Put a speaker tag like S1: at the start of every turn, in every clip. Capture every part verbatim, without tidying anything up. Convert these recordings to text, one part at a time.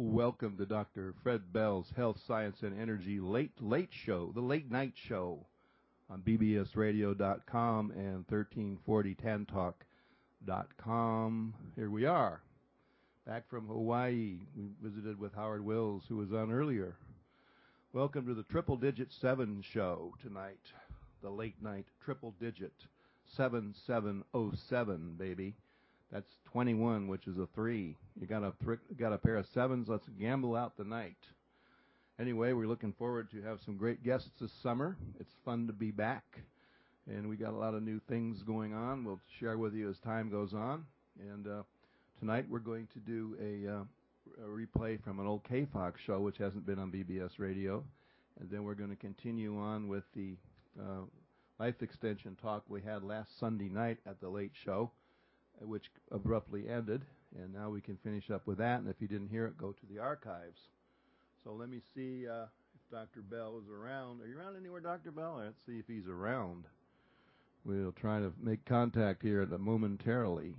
S1: Welcome to Doctor Fred Bell's Health, Science, and Energy Late Late Show, the Late Night Show on B B S radio dot com and thirteen forty tan talk dot com. Here we are, back from Hawaii. We visited with Howard Wills, who was on earlier. Welcome to the Triple Digit seven Show tonight, the Late Night Triple Digit seven seven oh seven, baby. That's twenty-one, which is a three. You got a th- got a pair of sevens. Let's gamble out the night. Anyway, we're looking forward to have some great guests this summer. It's fun to be back, and we got a lot of new things going on. We'll share with you as time goes on. And uh, tonight we're going to do a, uh, a replay from an old K Fox show, which hasn't been on B B S Radio, and then we're going to continue on with the uh, life extension talk we had last Sunday night at the Late Show, which abruptly ended, and now we can finish up with that. And if you didn't hear it, go to the archives. So let me see uh, if Doctor Bell is around. Are you around anywhere, Doctor Bell? Let's see if he's around. We'll try to make contact here momentarily.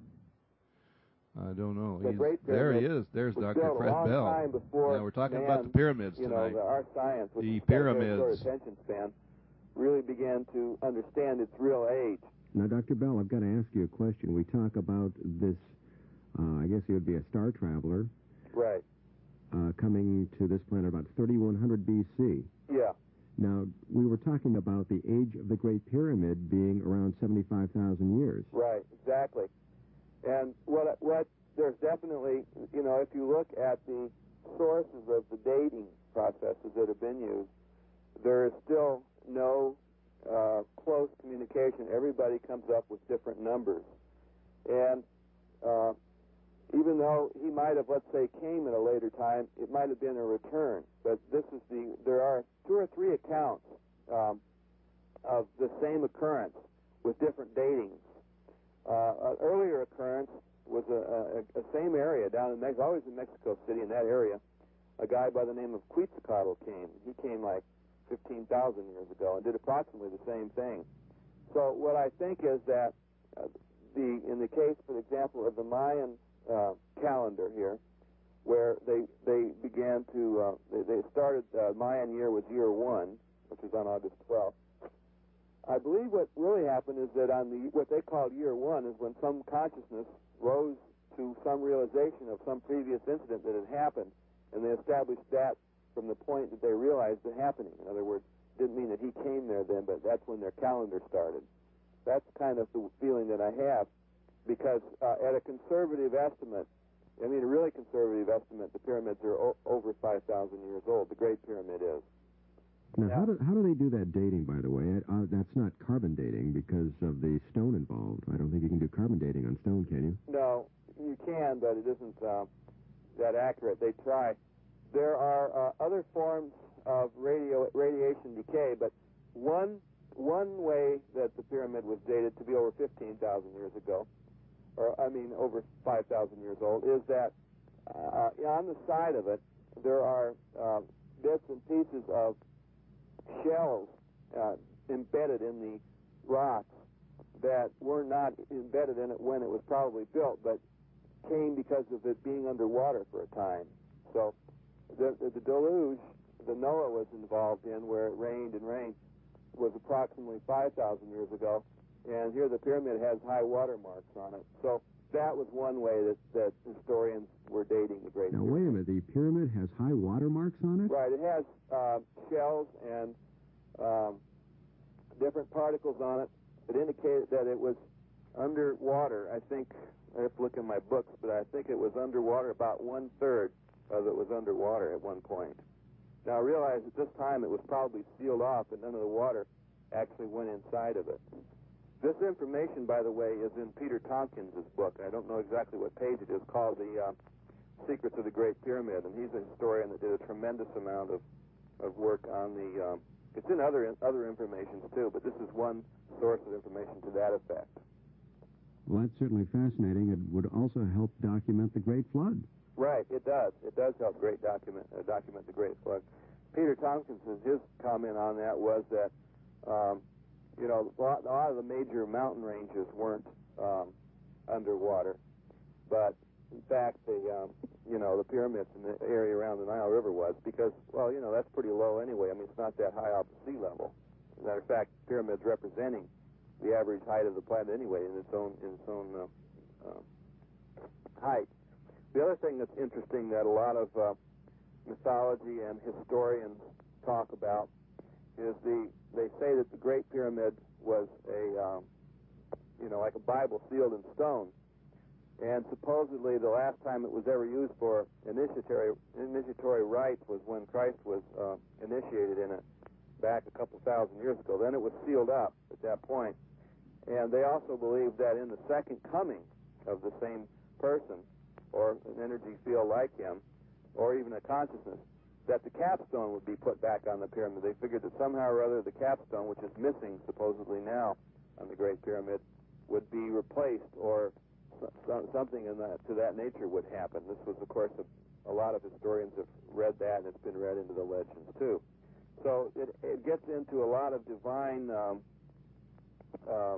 S1: I don't know.
S2: The
S1: He's,
S2: great
S1: there he is. There's Doctor Fred
S2: long
S1: Bell.
S2: Time before
S1: now we're talking
S2: man,
S1: about the pyramids
S2: you
S1: tonight.
S2: know, the, our science, which
S1: the
S2: has got a very
S1: pyramids.
S2: short attention span, really began to understand its real age.
S3: Now, Doctor Bell, I've got to ask you a question. We talk about this, uh, I guess he would be a star traveler.
S2: Right.
S3: Uh, coming to this planet about thirty-one hundred B C.
S2: Yeah.
S3: Now, we were talking about the age of the Great Pyramid being around seventy-five thousand years.
S2: Right, exactly. And what, what there's definitely, you know, if you look at the sources of the dating processes that have been used, there is still no Uh, close communication. Everybody comes up with different numbers. And uh, even though he might have, let's say, came at a later time, it might have been a return. But this is the, there are two or three accounts um, of the same occurrence with different datings. Uh, an earlier occurrence was a, a, a same area down in Mexico, always in Mexico City, in that area. A guy by the name of Quetzalcoatl came. He came like fifteen thousand years ago and did approximately the same thing. So what I think is that uh, the in the case, for example, of the Mayan uh, calendar here, where they they began to uh, they, they started uh, Mayan year was year one, which was on August twelfth. I believe what really happened is that on the what they called year one is when some consciousness rose to some realization of some previous incident that had happened, and they established that from the point that they realized it happening. In other words, didn't mean that he came there then, but that's when their calendar started. That's kind of the feeling that I have, because uh, at a conservative estimate, I mean a really conservative estimate, the pyramids are o- over five thousand years old. The Great Pyramid is.
S3: Now,
S2: Yeah.
S3: how, do, how do they do that dating, by the way? Uh, that's not carbon dating because of the stone involved. I don't think you can do carbon dating on stone, can you?
S2: No, you can, but it isn't uh, that accurate. They try. There are uh, other forms of radio radiation decay, but one one way that the pyramid was dated to be over fifteen thousand years ago, or I mean over five thousand years old, is that uh, on the side of it there are uh, bits and pieces of shells uh, embedded in the rocks that were not embedded in it when it was probably built, but came because of it being underwater for a time. So The, the, the deluge that Noah was involved in, where it rained and rained, was approximately five thousand years ago, and here the pyramid has high water marks on it. So that was one way that, that historians were dating the Great
S3: Now,
S2: Pyramid.
S3: wait a minute. The pyramid has high water marks on it?
S2: Right. It has uh, shells and um, different particles on it that indicated that it was underwater. I think, I have to look in my books, but I think it was underwater about one-third of it was underwater at one point. Now, I realize at this time it was probably sealed off and none of the water actually went inside of it. This information, by the way, is in Peter Tompkins' book. I don't know exactly what page it is, called The uh, Secrets of the Great Pyramid, and he's a historian that did a tremendous amount of, of work on the... Um, it's in other, other information, too, but this is one source of information to that effect.
S3: Well, that's certainly fascinating. It would also help document the Great Flood.
S2: Right, it does. It does help great document uh, document the Great Flood. Peter Tompkins, his comment on that was that, um, you know, a lot, a lot of the major mountain ranges weren't um, underwater, but in fact, the um, you know the pyramids in the area around the Nile River was, because, well, you know, that's pretty low anyway. I mean, it's not that high off the sea level. As a matter of fact, pyramids representing the average height of the planet anyway in its own in its own uh, uh, height. The other thing that's interesting that a lot of uh, mythology and historians talk about is the they say that the Great Pyramid was a um, you know like a Bible sealed in stone, and supposedly the last time it was ever used for initiatory initiatory rites was when Christ was uh, initiated in it back a couple thousand years ago. Then it was sealed up at that point, and they also believe that in the second coming of the same person, or an energy field like him, or even a consciousness, that the capstone would be put back on the pyramid. They figured that somehow or other the capstone, which is missing supposedly now on the Great Pyramid, would be replaced, or so, something in that, to that nature would happen. This was, of course, a, a lot of historians have read that, and it's been read into the legends, too. So it, it gets into a lot of divine, um, uh,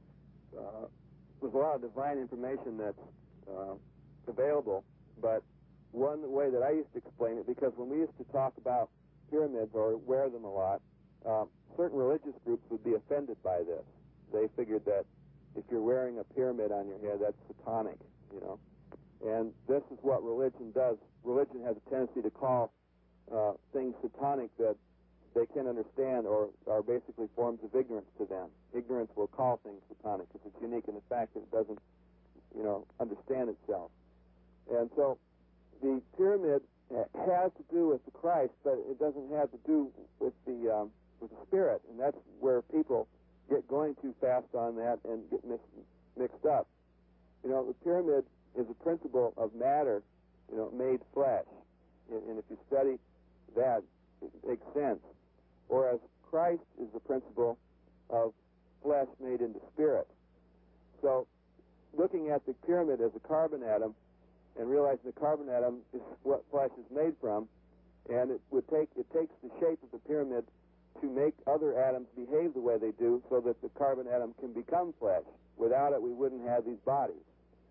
S2: uh, there's a lot of divine information that's uh, available, but one way that I used to explain it, because when we used to talk about pyramids or wear them a lot, uh, certain religious groups would be offended by this. They figured that if you're wearing a pyramid on your head, that's satanic, you know. And this is what religion does. Religion has a tendency to call uh, things satanic that they can understand, or are basically forms of ignorance to them. Ignorance will call things satanic because it's unique in the fact that it doesn't, you know, understand itself. And so the pyramid has to do with the Christ, but it doesn't have to do with the um, with the spirit, and that's where people get going too fast on that and get mix, mixed up. You know, the pyramid is a principle of matter, you know, made flesh, and, and if you study that, it makes sense. Whereas Christ is the principle of flesh made into spirit. So, looking at the pyramid as a carbon atom, and realizing the carbon atom is what flesh is made from, and it would take it takes the shape of the pyramid to make other atoms behave the way they do, so that the carbon atom can become flesh. Without it, we wouldn't have these bodies.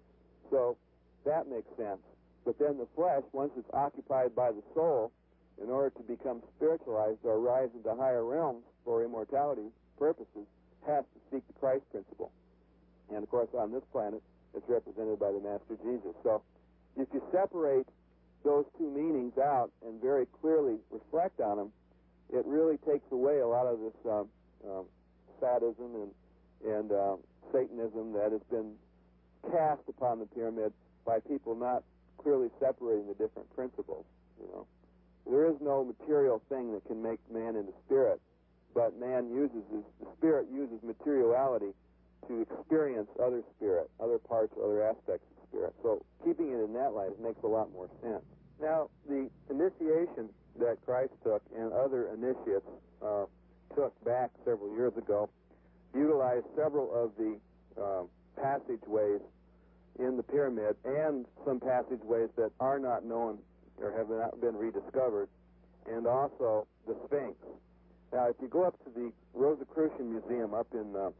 S2: So that makes sense. But then the flesh, once it's occupied by the soul, in order to become spiritualized or rise into higher realms for immortality purposes, has to seek the Christ principle. And of course, on this planet, it's represented by the Master Jesus. So if you separate those two meanings out and very clearly reflect on them, it really takes away a lot of this um, um, sadism and, and uh, Satanism that has been cast upon the pyramid by people not clearly separating the different principles. You know, there is no material thing that can make man into spirit, but man uses his, the spirit uses materiality to experience other spirit, other parts, other aspects of spirit. So keeping it in that light, it makes a lot more sense. Now, the initiation that Christ took and other initiates uh, took back several years ago utilized several of the uh, passageways in the pyramid and some passageways that are not known or have not been rediscovered, and also the Sphinx. Now, if you go up to the Rosicrucian Museum up in uh,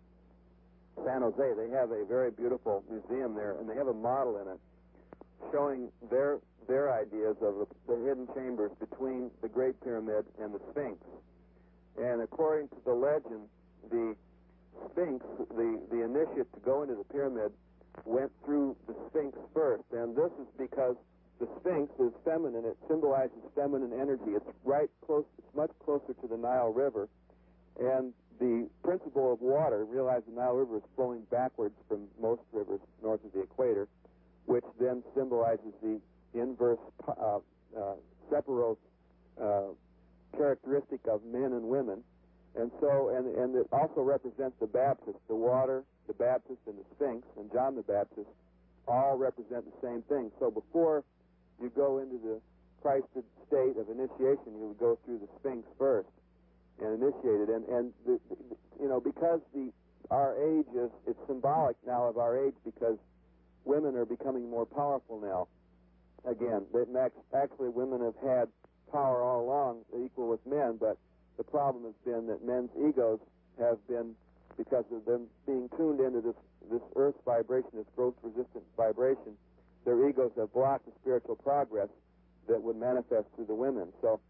S2: San Jose, they have a very beautiful museum there, and they have a model in it showing their their ideas of the, the hidden chambers between the Great Pyramid and the Sphinx. And according to the legend, the Sphinx, the, the initiate to go into the pyramid, went through the Sphinx first. And this is because the Sphinx is feminine. It symbolizes feminine energy. It's right close, it's much closer to the Nile River. And the principle of water, realize the Nile River is flowing backwards from most rivers north of the equator, which then symbolizes the inverse uh, uh, separate uh, characteristic of men and women. And so, and, and it also represents the Baptist, the water, the Baptist, and the Sphinx, and John the Baptist all represent the same thing. So before you go into the Christed state of initiation, you would go through the Sphinx first and initiate it. And, and the, the, you know, because the our age is, it's symbolic now of our age, because women are becoming more powerful now. Again, that actually women have had power all along, equal with men, but the problem has been that men's egos have been, because of them being tuned into this, this earth vibration, this growth-resistant vibration, their egos have blocked the spiritual progress that would manifest through the women. So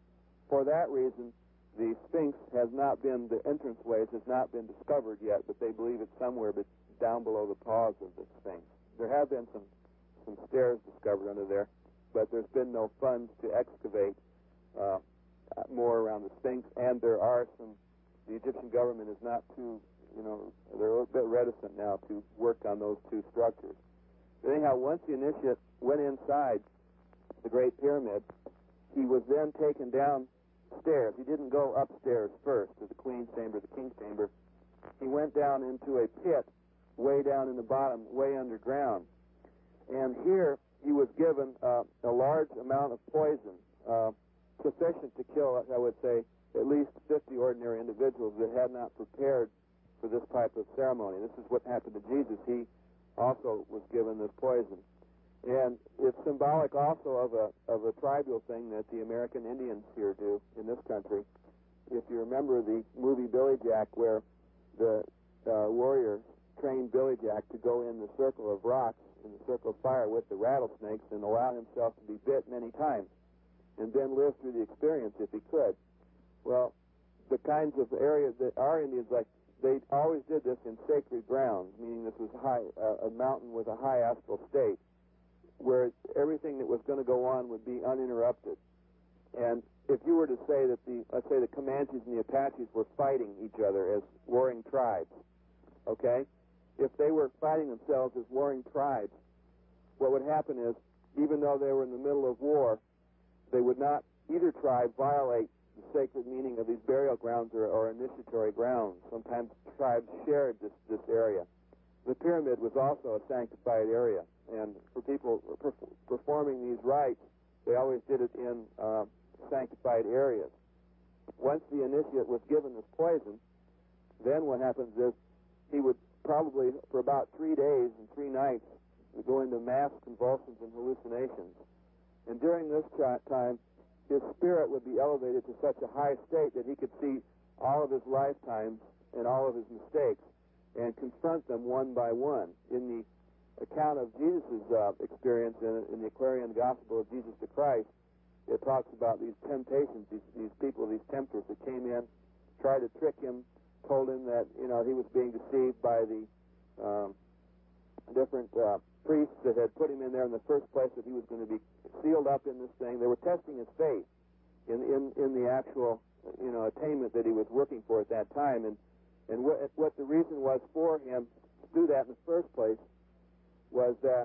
S2: for that reason, the Sphinx has not been, the entranceway has not been discovered yet, but they believe it's somewhere but down below the paws of the Sphinx. There have been some, some stairs discovered under there, but there's been no funds to excavate uh, more around the Sphinx, and there are some, the Egyptian government is not too, you know, they're a bit reticent now to work on those two structures. But anyhow, once the initiate went inside the Great Pyramid, he was then taken downstairs. He didn't go upstairs first to the Queen's Chamber, the King's Chamber. He went down into a pit way down in the bottom, way underground. And here he was given uh, a large amount of poison, uh, sufficient to kill, I would say, at least fifty ordinary individuals that had not prepared for this type of ceremony. This is what happened to Jesus. He also was given this poison. And it's symbolic also of a of a tribal thing that the American Indians here do in this country. If you remember the movie Billy Jack, where the uh, warriors trained Billy Jack to go in the circle of rocks, in the circle of fire with the rattlesnakes, and allow himself to be bit many times, and then live through the experience if he could. Well, the kinds of areas that our Indians, like, they always did this in sacred grounds, meaning this was high, uh, a mountain with a high astral state, where everything that was going to go on would be uninterrupted. And if you were to say that the, let's say the Comanches and the Apaches were fighting each other as warring tribes, okay? If they were fighting themselves as warring tribes, what would happen is, even though they were in the middle of war, they would not, either tribe, violate the sacred meaning of these burial grounds or, or initiatory grounds. Sometimes tribes shared this, this area. The pyramid was also a sanctified area, and for people perf- performing these rites, they always did it in uh, sanctified areas. Once the initiate was given this poison, then what happens is he would probably, for about three days and three nights, go into mass convulsions and hallucinations. And during this tra- time, his spirit would be elevated to such a high state that he could see all of his lifetimes and all of his mistakes and confront them one by one. In the account of Jesus' uh, experience in, in the Aquarian Gospel of Jesus the Christ, it talks about these temptations, these, these people, these tempters that came in, tried to trick him, told him that, you know, he was being deceived by the um, different uh, priests that had put him in there in the first place, that he was going to be sealed up in this thing. They were testing his faith in, in, in the actual, you know, attainment that he was working for at that time. And And what, what the reason was for him to do that in the first place was that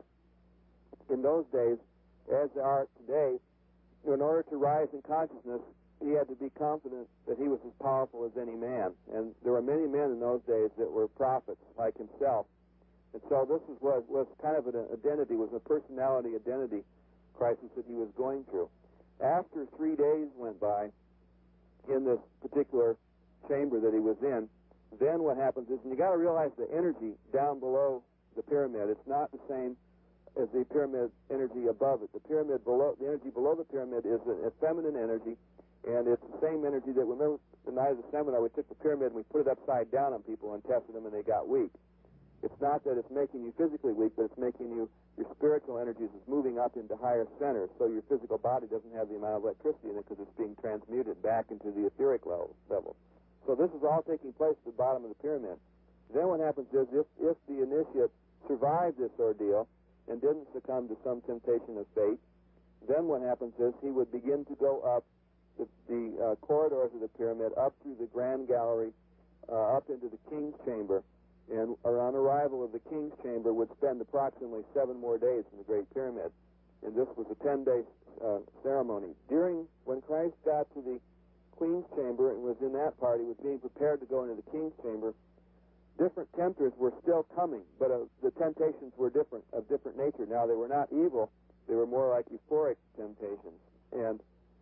S2: in those days, as there are today, in order to rise in consciousness, he had to be confident that he was as powerful as any man. And there were many men in those days that were prophets like himself. And so this is what was kind of an identity, was a personality identity crisis that he was going through. After three days went by in this particular chamber that he was in, then what happens is, and you got to realize the energy down below the pyramid, it's not the same as the pyramid energy above it. The pyramid below, the energy below the pyramid is a, a feminine energy, and it's the same energy that, remember the night of the seminar, we took the pyramid and we put it upside down on people and tested them and they got weak. It's not that it's making you physically weak, but it's making you, your spiritual energies is moving up into higher centers, so your physical body doesn't have the amount of electricity in it because it's being transmuted back into the etheric level. level. So this is all taking place at the bottom of the pyramid. Then what happens is, if, if the initiate survived this ordeal and didn't succumb to some temptation of fate, then what happens is he would begin to go up the, the uh, corridors of the pyramid, up through the grand gallery, uh, up into the king's chamber, and on arrival of the king's chamber would spend approximately seven more days in the Great Pyramid. And this was a ten-day uh, ceremony. During, when Christ got to the Queen's chamber and was in that party, was being prepared to go into the King's chamber, different tempters were still coming, but uh, the temptations were different, of different nature. Now, they were not evil. They were more like euphoric temptations. And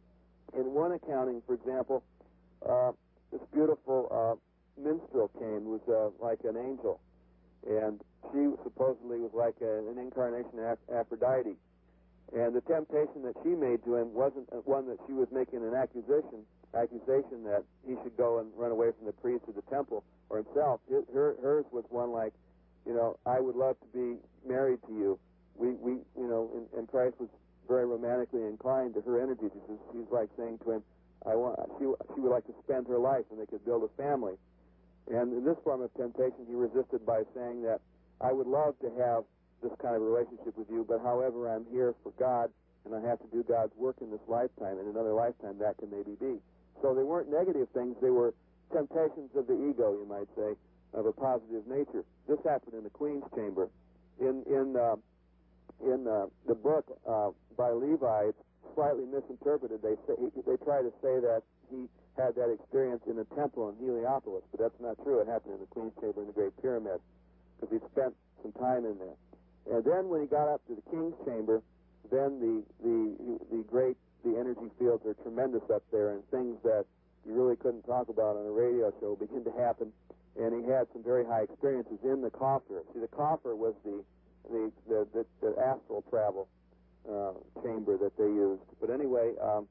S2: in one accounting, for example, uh, this beautiful uh, minstrel came, was uh, like an angel, and she supposedly was like a, an incarnation of Aphrodite. And the temptation that she made to him wasn't one that she was making an accusation, accusation that he should go and run away from the priest of the temple or himself. His, her, hers was one like, you know, I would love to be married to you, we, we you know, and, and Christ was very romantically inclined to her energy. She's, she's like saying to him, I want, she, she would like to spend her life and they could build a family. And in this form of temptation, he resisted by saying that I would love to have this kind of relationship with you, but however, I'm here for God, and I have to do God's work in this lifetime. In another lifetime, that can maybe be. So they weren't negative things. They were temptations of the ego, you might say, of a positive nature. This happened in the Queen's Chamber. In in uh, in uh, the book uh, by Levi, it's slightly misinterpreted. They say they try to say that he had that experience in a temple in Heliopolis, but that's not true. It happened in the Queen's Chamber in the Great Pyramid, because he spent some time in there. And then when he got up to the King's Chamber, then the the the great the energy fields are tremendous up there, and things that you really couldn't talk about on a radio show begin to happen. And he had some very high experiences in the coffer. See, the coffer was the the the, the, the astral travel uh, chamber that they used. But anyway, um,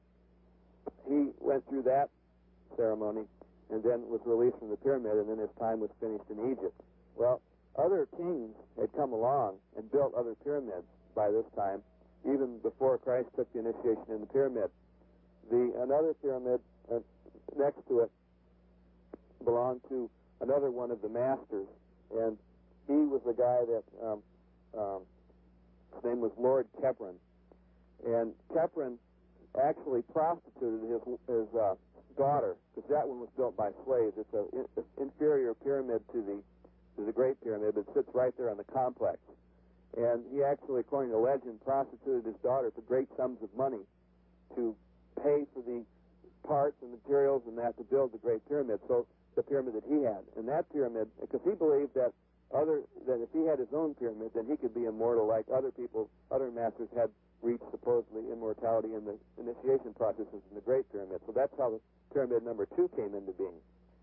S2: he went through that ceremony and then was released from the pyramid, and then his time was finished in Egypt. Well, other kings had come along and built other pyramids by this time, even before Christ took the initiation in the pyramid. The another pyramid uh, next to it belonged to another one of the masters, and he was the guy that um, um, his name was Lord Kephren, and Kephren actually prostituted his his uh, daughter, because that one was built by slaves. It's an in, inferior pyramid to the to the Great Pyramid, but it sits right there on the complex. And he actually, according to legend, prostituted his daughter for great sums of money to pay for the parts and materials and that to build the Great Pyramid. So the pyramid that he had, and that pyramid, because he believed that other that if he had his own pyramid, then he could be immortal, like other people, other masters had reached supposedly immortality in the initiation processes in the Great Pyramid. So that's how the pyramid number two came into being.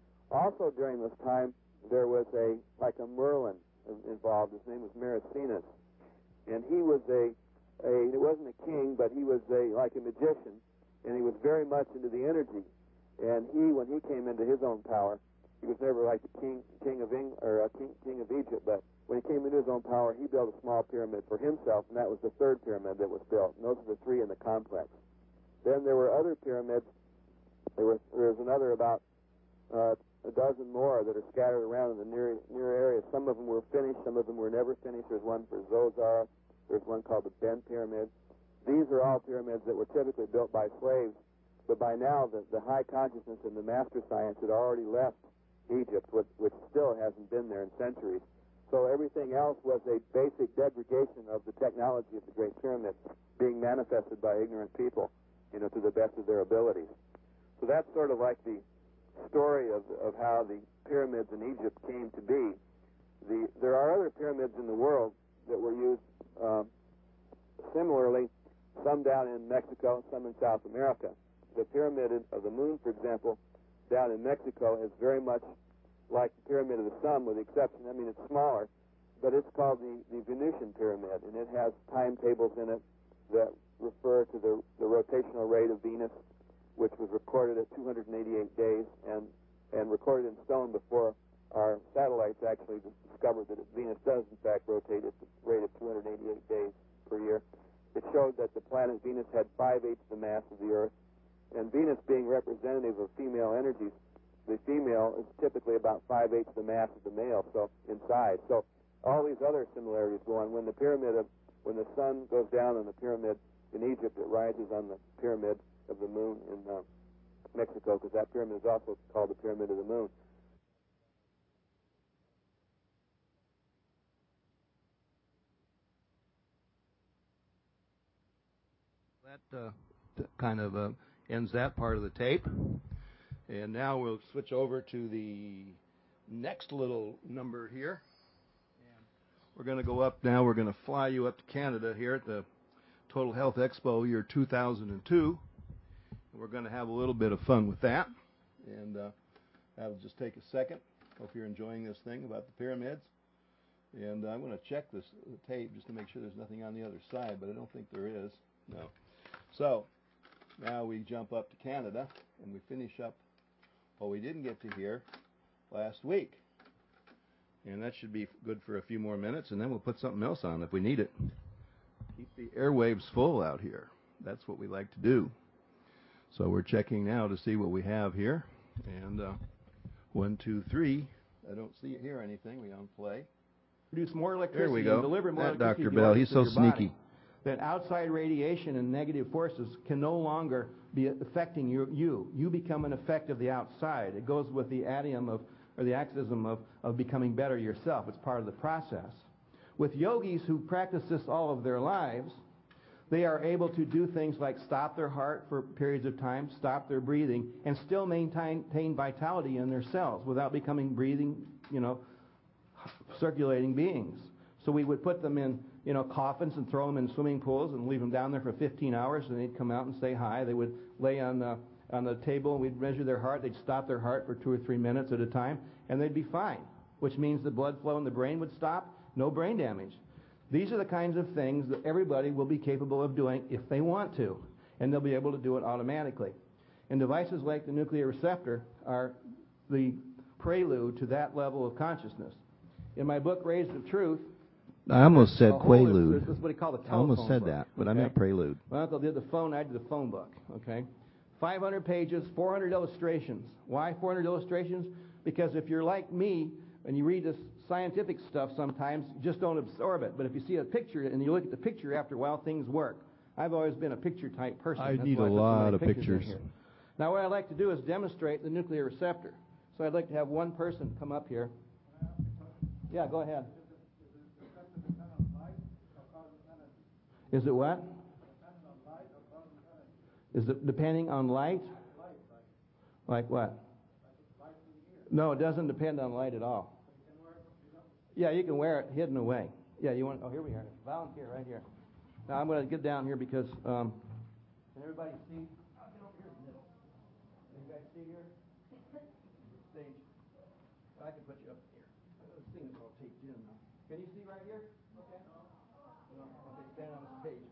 S2: Also during this time, there was a like a Merlin involved. His name was Maracinus, and he was a a he wasn't a king, but he was a like a magician, and he was very much into the energy. And he, when he came into his own power, he was never like the king king of Eng, or uh, king king of Egypt, but when he came into his own power, he built a small pyramid for himself, and that was the third pyramid that was built. And those are the three in the complex. Then there were other pyramids. There was there was another about uh, a dozen more that are scattered around in the near near area. Some of them were finished, some of them were never finished. There's one for Zoser. There's one called the Ben Pyramid. These are all pyramids that were typically built by slaves, but by now the, the high consciousness and the master science had already left Egypt, which, which still hasn't been there in centuries. So everything else was a basic degradation of the technology of the Great Pyramid being manifested by ignorant people, you know, to the best of their abilities. So that's sort of like the story of, of how the pyramids in Egypt came to be. The, there are other pyramids in the world that were used um, similarly, some down in Mexico, some in South America. The Pyramid of the Moon, for example, down in Mexico is very much like the Pyramid of the Sun, with the exception, I mean, it's smaller, but it's called the, the Venusian Pyramid, and it has timetables in it that refer to the, the rotational rate of Venus, which was recorded at two hundred eighty-eight days and, and recorded in stone before our satellites actually discovered that Venus does, in fact, rotate at the rate of two hundred eighty-eight days per year. It showed that the planet Venus had five-eighths the mass of the Earth, and Venus being representative of female energies, the female is typically about five-eighths the mass of the male, so in size. So all these other similarities go on. When the pyramid of, when the sun goes down on the pyramid in Egypt, it rises on the pyramid of the moon in uh, Mexico, because that pyramid is also called the Pyramid of the Moon.
S1: That uh, t- kind of uh, ends that part of the tape. And now we'll switch over to the next little number here. And we're going to go up now. We're going to fly you up to Canada here at the Total Health Expo year two thousand two. And we're going to have a little bit of fun with that. And uh, that'll just take a second. Hope you're enjoying this thing about the pyramids. And I'm going to check this tape just to make sure there's nothing on the other side, but I don't think there is. No. So now we jump up to Canada and we finish up what we didn't get to hear last week. And that should be good for a few more minutes, and then we'll put something else on if we need it. Keep the airwaves full out here. That's what we like to do. So we're checking now to see what we have here. And uh, one, two, three. I don't see it here anything. We on play.
S4: Produce more electricity.
S1: There we go.
S4: And deliver more
S1: That
S4: electricity
S1: Doctor
S4: to the
S1: Bell,
S4: organs
S1: he's
S4: of
S1: so
S4: your
S1: sneaky.
S4: body. That outside radiation and negative forces can no longer be affecting you. You, you become an effect of the outside. It goes with the adium of, or the axism of, of becoming better yourself. It's part of the process. With yogis who practice this all of their lives, they are able to do things like stop their heart for periods of time, stop their breathing, and still maintain, maintain vitality in their cells without becoming breathing, you know, circulating beings. So we would put them in, you know, coffins and throw them in swimming pools and leave them down there for fifteen hours, and they'd come out and say hi. They would lay on the, on the table, and we'd measure their heart. They'd stop their heart for two or three minutes at a time, and they'd be fine, which means the blood flow in the brain would stop, no brain damage. These are the kinds of things that everybody will be capable of doing if they want to, and they'll be able to do it automatically. And devices like the nuclear receptor are the prelude to that level of consciousness. In my book, Rays of Truth,
S1: I almost said
S4: a whole-
S1: quaalude.
S4: This is what he called a
S1: I
S4: telephone
S1: almost said
S4: book,
S1: that, but I
S4: okay?
S1: meant prelude.
S4: My uncle did the phone, I did the phone book, okay? five hundred pages, four hundred illustrations. Why four hundred illustrations? Because if you're like me, and you read this scientific stuff sometimes, you just don't absorb it. But if you see a picture and you look at the picture after a while, things work. I've always been a picture-type person.
S1: I
S4: That's
S1: need
S4: why
S1: a
S4: put so
S1: lot
S4: many
S1: of
S4: pictures in
S1: pictures.
S4: here. Now, what I'd like to do is demonstrate the nuclear receptor. So I'd like to have one person come up here. Yeah, go ahead. Is it what? Is it depending on light? Like what? No, it doesn't depend on light at all. Yeah, you can wear it hidden away. Yeah, you want? Oh, here we are. Volunteer right here. Now I'm going to get down here because um, can everybody see? I'll get over here in the middle. Can you guys see here? Stage. I can put you up here. This thing is all taped in now. Can you see right here? Okay. No, okay, stand on the stage.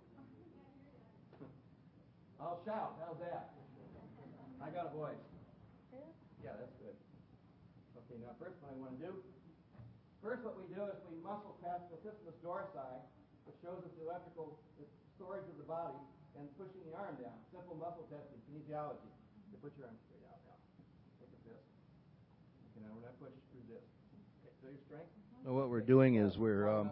S4: I'll shout. How's that? I got a voice. Yeah, that's good. Okay, now first what I want to do, first what we do is we muscle test the syphilis dorsi, which shows us the electrical storage of the body, and pushing the arm down. Simple muscle testing, kinesiology. You put your arm straight out now. Look at this. Okay, now we're not pushing through this. Okay, so your strength?
S1: Well, what we're doing is we're um,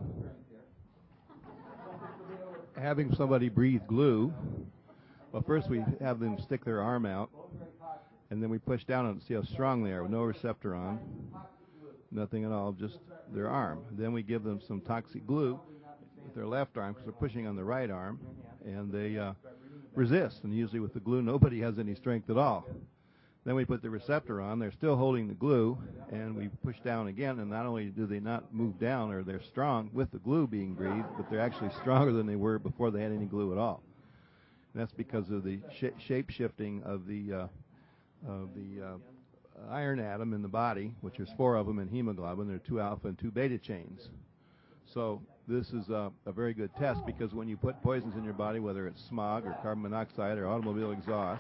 S1: having somebody breathe glue. Well, first we have them stick their arm out, and then we push down on it to see how strong they are with no receptor on, nothing at all, just their arm. Then we give them some toxic glue with their left arm because they're pushing on the right arm, and they uh, resist. And usually with the glue, nobody has any strength at all. Then we put the receptor on. They're still holding the glue, and we push down again, and not only do they not move down, or they're strong with the glue being breathed, but they're actually stronger than they were before they had any glue at all. And that's because of the sh shape shifting of the uh, of the uh, iron atom in the body, which there's four of them in hemoglobin. There are two alpha and two beta chains. So this is a, a very good test because when you put poisons in your body, whether it's smog or carbon monoxide or automobile exhaust,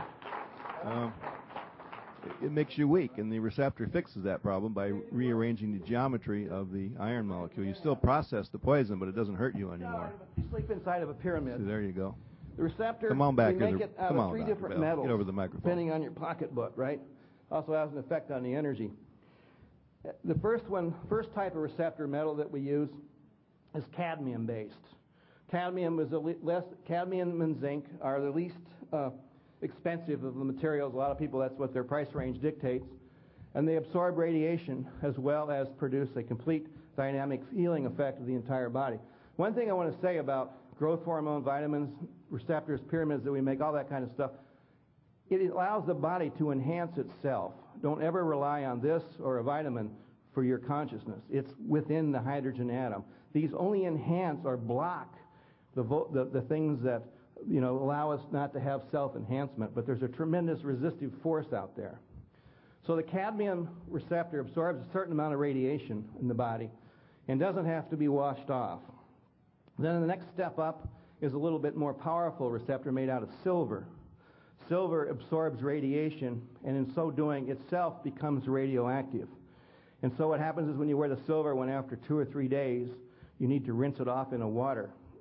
S1: um, it, it makes you weak, and the receptor fixes that problem by rearranging the geometry of the iron molecule. You still process the poison, but it doesn't hurt you anymore.
S4: You sleep inside of a pyramid.
S1: So there you go.
S4: The receptor,
S1: Come on back
S4: we make
S1: here.
S4: it out
S1: Come
S4: of
S1: on,
S4: three
S1: Doctor
S4: different
S1: Bell.
S4: metals,
S1: Get over the microphone.
S4: depending on your pocketbook, right? Also has an effect on the energy. The first one, first type of receptor metal that we use is cadmium-based. Cadmium is a le less. Cadmium and zinc are the least uh, expensive of the materials. A lot of people, that's what their price range dictates, and they absorb radiation as well as produce a complete dynamic healing effect of the entire body. One thing I want to say about growth hormone, vitamins, receptors, pyramids that we make, all that kind of stuff, it allows the body to enhance itself. Don't ever rely on this or a vitamin for your consciousness. It's within the hydrogen atom. These only enhance or block the, vo the, the things that, you know, allow us not to have self-enhancement, but there's a tremendous resistive force out there. So the cadmium receptor absorbs a certain amount of radiation in the body and doesn't have to be washed off. Then the next step up is a little bit more powerful receptor made out of silver. Silver absorbs radiation, and in so doing, itself becomes radioactive. And so what happens is when you wear the silver, when after two or three days, you need to rinse it off in a water,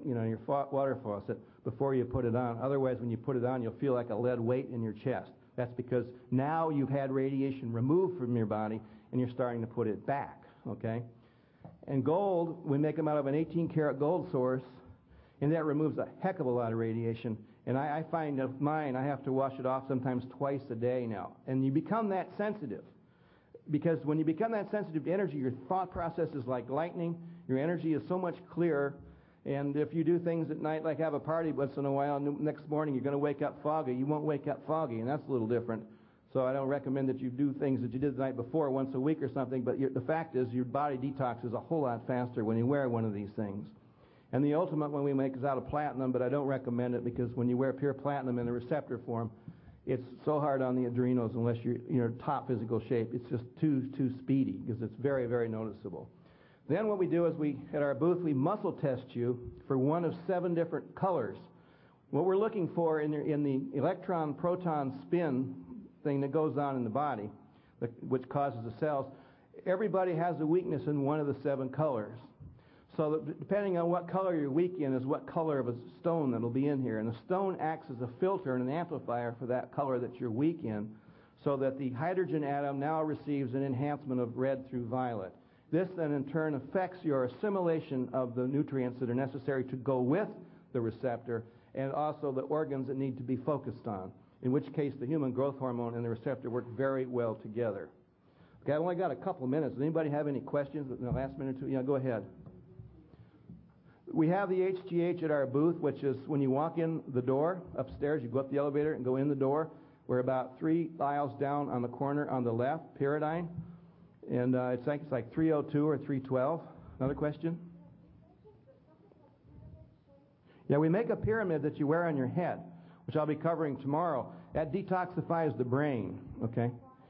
S4: you know, your fa- water faucet before you put it on. Otherwise, when you put it on, you'll feel like a lead weight in your chest. That's because now you've had radiation removed from your body and you're starting to put it back, okay? And gold, we make them out of an eighteen karat gold source, and that removes a heck of a lot of radiation. And I, I find of mine, I have to wash it off sometimes twice a day now. And you become that sensitive. Because when you become that sensitive to energy, your thought process is like lightning. Your energy is so much clearer. And if you do things at night, like have a party once in a while, and the next morning you're going to wake up foggy, you won't wake up foggy, and that's a little different. So I don't recommend that you do things that you did the night before once a week or something, but your, the fact is your body detoxes a whole lot faster when you wear one of these things. And the ultimate one we make is out of platinum, but I don't recommend it because when you wear pure platinum in the receptor form, it's so hard on the adrenals unless you're in your top physical shape. It's just too, too speedy because it's very, very noticeable. Then what we do is we, at our booth, we muscle test you for one of seven different colors. What we're looking for in the, in the electron-proton spin thing that goes on in the body, which causes the cells, everybody has a weakness in one of the seven colors. So that depending on what color you're weak in is what color of a stone that'll be in here. And the stone acts as a filter and an amplifier for that color that you're weak in, so that the hydrogen atom now receives an enhancement of red through violet. This then in turn affects your assimilation of the nutrients that are necessary to go with the receptor and also the organs that need to be focused on, in which case the human growth hormone and the receptor work very well together. Okay, I've only got a couple of minutes. Does anybody have any questions in the last minute or two? Yeah, go ahead. We have the H G H at our booth, which is when you walk in the door upstairs, you go up the elevator and go in the door. We're about three aisles down on the corner on the left, Pyridine. And uh, it's, like, it's like three oh two or three twelve. Another question? Yeah, we make a pyramid that you wear on your head, which I'll be covering tomorrow. That detoxifies the brain, okay?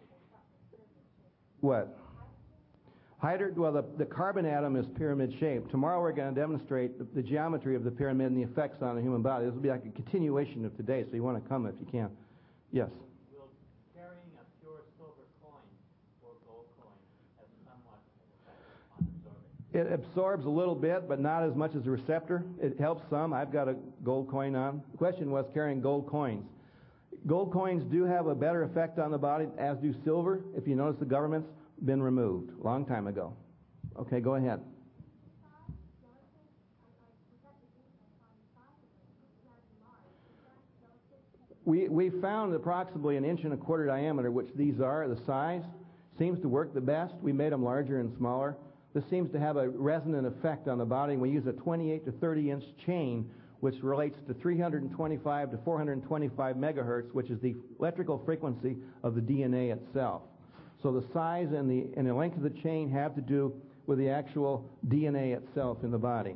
S4: What? Hydro, well, the, the carbon atom is pyramid shaped. Tomorrow we're going to demonstrate the, the geometry of the pyramid and the effects on the human body. This will be like a continuation of today, so you want to come if you can. Yes?
S5: Will carrying a pure silver coin or gold coin have somewhat effect on absorbing?
S4: It absorbs a little bit, but not as much as a receptor. It helps some. I've got a gold coin on. The question was carrying gold coins. Gold coins do have a better effect on the body, as do silver. If you notice, the government's been removed a long time ago. Okay, go ahead. We, we found approximately an inch and a quarter diameter, which these are, the size, seems to work the best. We made them larger and smaller. This seems to have a resonant effect on the body. We use a twenty-eight to thirty inch chain, which relates to three hundred twenty-five to four hundred twenty-five megahertz, which is the electrical frequency of the D N A itself. So the size and the, and the length of the chain have to do with the actual D N A itself in the body.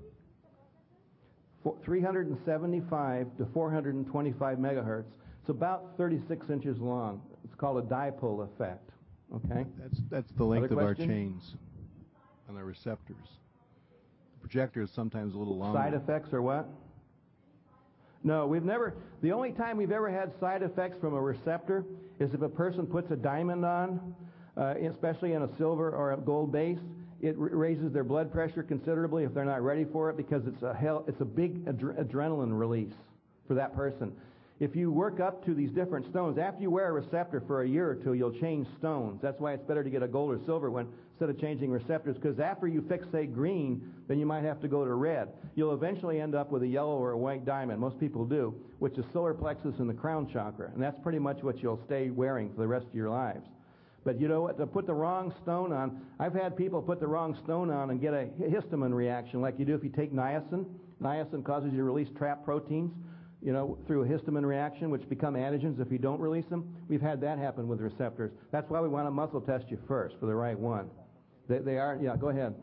S4: For three hundred seventy-five to four hundred twenty-five megahertz. It's about thirty-six inches long. It's called a dipole effect. Okay?
S1: That's, that's the length
S4: Other
S1: of our
S4: question?
S1: chains on our receptors. The projector is sometimes a little longer.
S4: Side effects or what? No, we've never, the only time we've ever had side effects from a receptor is if a person puts a diamond on, uh, especially in a silver or a gold base. It r- raises their blood pressure considerably if they're not ready for it, because it's a hell, it's a big adre- adrenaline release for that person. If you work up to these different stones, after you wear a receptor for a year or two, you'll change stones. That's why it's better to get a gold or silver one instead of changing receptors, because after you fix, say, green, then you might have to go to red. You'll eventually end up with a yellow or a white diamond. Most people do, which is solar plexus and the crown chakra. And that's pretty much what you'll stay wearing for the rest of your lives. But you know what? To put the wrong stone on, I've had people put the wrong stone on and get a histamine reaction like you do if you take niacin. Niacin causes you to release trap proteins, you know, through a histamine reaction, which become antigens if you don't release them. We've had that happen with receptors. That's why we want to muscle test you first for the right one. They, they are, yeah, go ahead.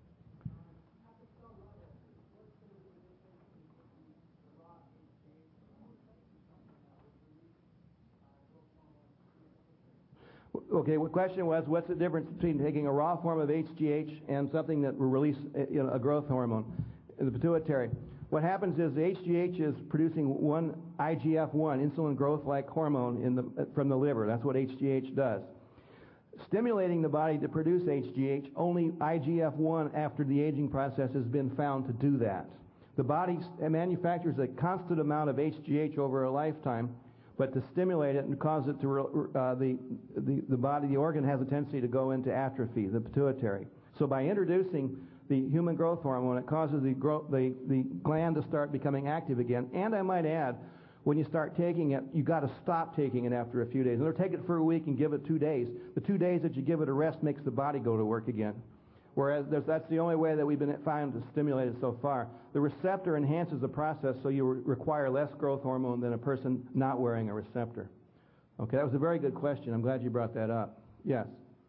S4: Okay, the question was, what's the difference between taking a raw form of H G H and something that will release you know, a growth hormone, the pituitary? What happens is the H G H is producing one I G F one, insulin growth-like hormone, in the, from the liver. That's what H G H does. Stimulating the body to produce H G H, only I G F one after the aging process has been found to do that. The body manufactures a constant amount of H G H over a lifetime, but to stimulate it and cause it to, uh, the, the, the body, the organ has a tendency to go into atrophy, the pituitary. So by introducing the human growth hormone, it causes the, gro the, the gland to start becoming active again. And I might add, when you start taking it, you got to stop taking it after a few days. Or take it for a week and give it two days. The two days that you give it a rest makes the body go to work again. Whereas that's the only way that we've been found to stimulate it so far. The receptor enhances the process, so you re require less growth hormone than a person not wearing a receptor. Okay, that was a very good question. I'm glad you brought that up. Yes?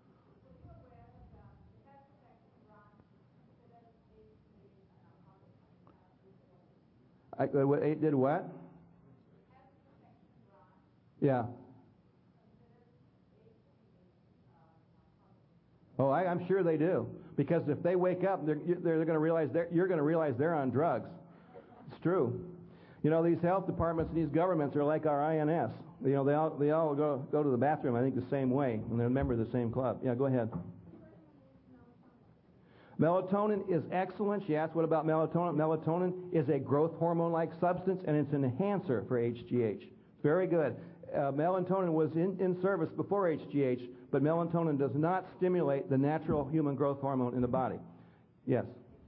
S4: I, it did what? Yeah. Oh, I, I'm sure they do. Because if they wake up, they're, they're going to realize they're, you're going to realize they're on drugs. It's true. You know, these health departments and these governments are like our I N S. You know, they all they all go go to the bathroom, I think, the same way, and they're a member of the same club. Yeah, go ahead. Melatonin is excellent. She asked, what about melatonin? Melatonin is a growth hormone-like substance, and it's an enhancer for H G H. Very good. Uh, melatonin was in, in service before H G H, but melatonin does not stimulate the natural human growth hormone in the body. Yes?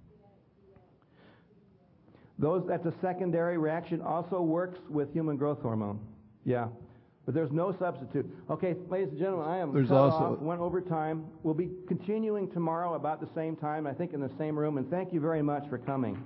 S4: Those, that's a secondary reaction, also works with human growth hormone. Yeah. But there's no substitute. Okay, ladies and gentlemen, I am
S1: There's
S4: cut
S1: also
S4: off, went over time. We'll be continuing tomorrow about the same time, I think in the same room, and thank you very much for coming.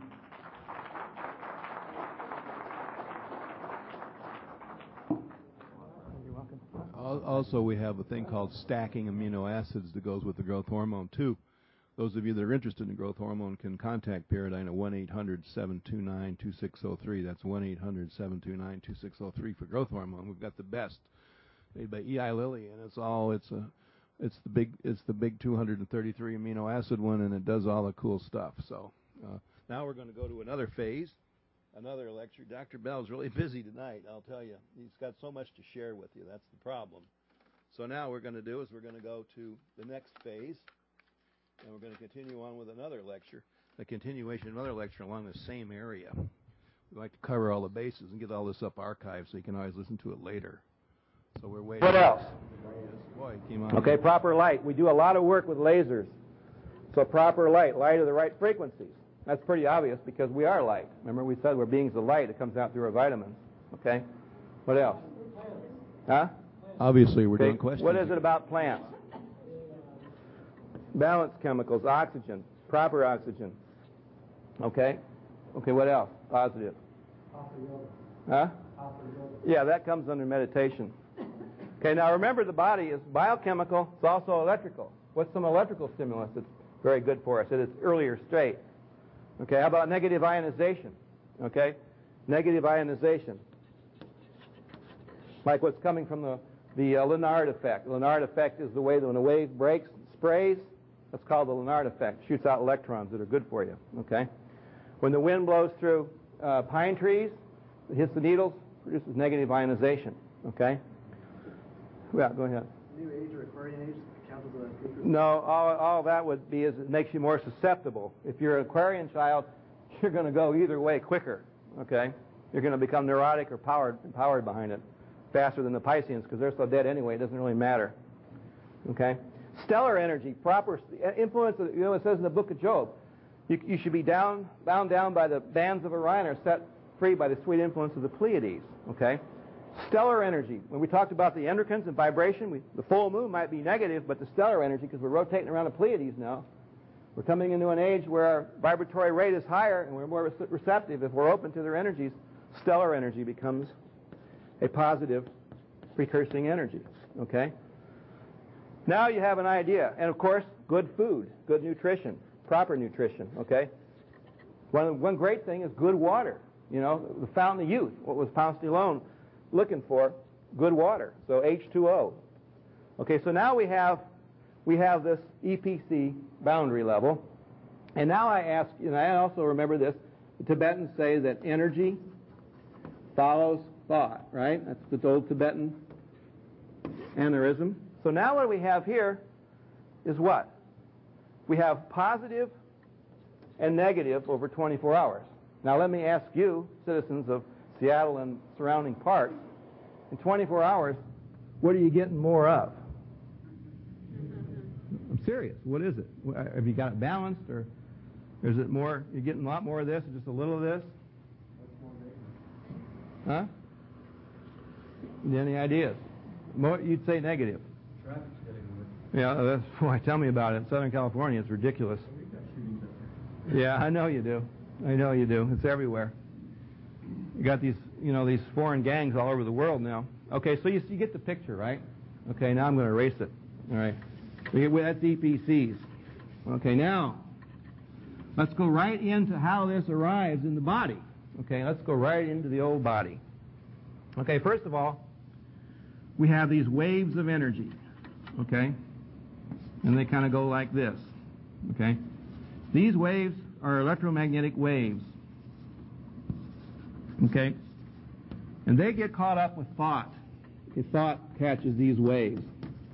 S4: You're welcome.
S1: Also, we have a thing called stacking amino acids that goes with the growth hormone, too. Those of you that are interested in growth hormone can contact Paradigm at one eight hundred, seven two nine, two six zero three. That's one eight hundred, seven two nine, two six zero three for growth hormone. We've got the best, made by Eli Lilly, and it's all it's a it's the big it's the big two hundred thirty-three amino acid one, and it does all the cool stuff. So uh, now we're going to go to another phase, another lecture. Doctor Bell's really busy tonight, I'll tell you. He's got so much to share with you. That's the problem. So now what we're going to do is we're going to go to the next phase. And we're going to continue on with another lecture, a continuation of another lecture along the same area. We like to cover all the bases and get all this up archived so you can always listen to it later. So we're waiting.
S4: What else?
S1: Boy, came on.
S4: Okay, proper light. We do a lot of work with lasers. So proper light, light of the right frequencies. That's pretty obvious because we are light. Remember we said we're beings of light. It comes out through our vitamins. Okay? What else? Huh?
S1: Obviously, we're
S4: okay.
S1: doing questions.
S4: What is it about plants? Balance chemicals, oxygen, proper oxygen. Okay? Okay, what else? Positive. Huh? Yeah, that comes under meditation. Okay, now remember the body is biochemical, it's also electrical. What's some electrical stimulus that's very good for us at its earlier state? Okay, how about negative ionization? Okay? Negative ionization. Like what's coming from the, the uh, Lenard effect. The Lenard effect is the way that when a wave breaks and sprays, that's called the Lenard effect. Shoots out electrons that are good for you. Okay? When the wind blows through uh, pine trees, it hits the needles, produces negative ionization. Okay? Yeah, go ahead.
S6: New age or Aquarian age count as a precursor?
S4: No, all, all that would be is it makes you more susceptible. If you're an Aquarian child, you're going to go either way quicker. Okay? You're going to become neurotic or powered, powered behind it faster than the Pisceans because they're so dead anyway. It doesn't really matter. Okay? Stellar energy, proper influence, of, you know, it says in the book of Job, you, you should be down, bound down by the bands of Orion or set free by the sweet influence of the Pleiades, okay? Stellar energy, when we talked about the endocrines and vibration, we, the full moon might be negative, but the stellar energy, because we're rotating around the Pleiades now, we're coming into an age where our vibratory rate is higher and we're more receptive. If we're open to their energies, stellar energy becomes a positive precursing energy, okay? Now you have an idea. And, of course, good food, good nutrition, proper nutrition, okay? One, one great thing is good water. You know, the fountain of youth, what was Ponce de Leon looking for? Good water, so H two O. Okay, so now we have, we have this E P C boundary level. And now I ask, and I also remember this, the Tibetans say that energy follows thought, right? That's the old Tibetan aneurysm. So now what we have here is what? We have positive and negative over twenty-four hours. Now let me ask you, citizens of Seattle and surrounding parts, in twenty-four hours, what are you getting more of? I'm serious. What is it? Have you got it balanced, or is it more, you're getting a lot more of this, or just a little of this? Huh? Any ideas? More, you'd say negative.
S6: Traffic's getting worse.
S4: Yeah, that's, boy, tell me about it. In Southern California, it's ridiculous.
S6: We've got shootings up there.
S4: Yeah, I know you do. I know you do. It's everywhere. You got these, you know, these foreign gangs all over the world now. Okay, so you, you get the picture, right? Okay, now I'm going to erase it. All right. We, we, that's E P Cs. Okay, now, let's go right into how this arrives in the body. Okay, let's go right into the old body. Okay, first of all, we have these waves of energy. Okay? And they kind of go like this. Okay? These waves are electromagnetic waves. Okay? And they get caught up with thought. Okay, thought catches these waves.